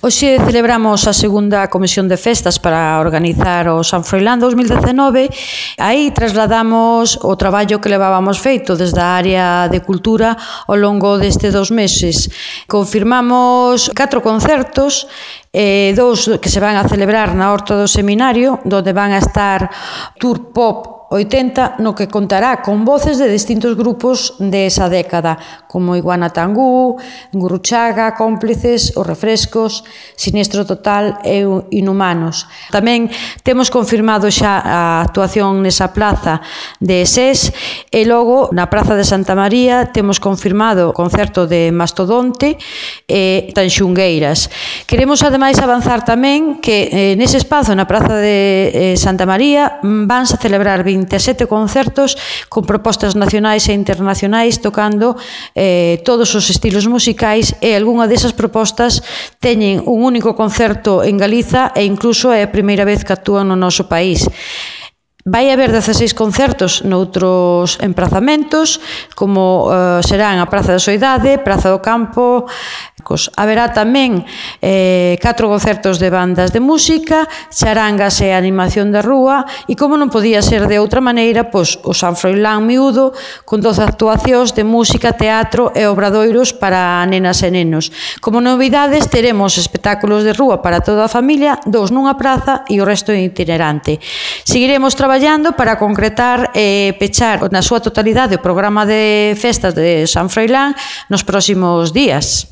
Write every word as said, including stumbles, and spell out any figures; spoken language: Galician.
Hoxe celebramos a segunda comisión de festas para organizar o San Froilán dous mil dezenove. Aí trasladamos o traballo que levábamos feito desde a área de cultura ao longo destes dos meses. Confirmamos catro concertos, eh, dous que se van a celebrar na Horta do Seminario, onde van a estar Tour Pop oitenta, no que contará con voces de distintos grupos desa década, como Iguana Tangú, Gurruchaga, Cómplices, Os Refrescos, Sinestro Total e Inhumanos. Tamén temos confirmado xa a actuación nesa plaza de SES e logo na Praza de Santa María temos confirmado o concerto de Mastodonte e Tanxungueiras. Queremos ademais avanzar tamén que eh, nese espazo na Praza de eh, Santa María vanse a celebrar vinte e sete concertos con propostas nacionais e internacionais tocando eh, todos os estilos musicais, e algunha desas propostas teñen un único concerto en Galiza e incluso é a primeira vez que actúan no noso país. Vai haber dezaseis concertos noutros emprazamentos, como eh, serán a Praza da Soidade, Praza do Campo. Haberá tamén eh, catro concertos de bandas de música, charangas e animación de rúa, e como non podía ser de outra maneira, pois o San Froilán miúdo con doce actuacións de música, teatro e obradoiros para nenas e nenos. Como novidades teremos espectáculos de rúa para toda a familia, dous nunha praza e o resto itinerante. Seguiremos traballando para concretar e pechar na súa totalidade o programa de festas de San Froilán nos próximos días.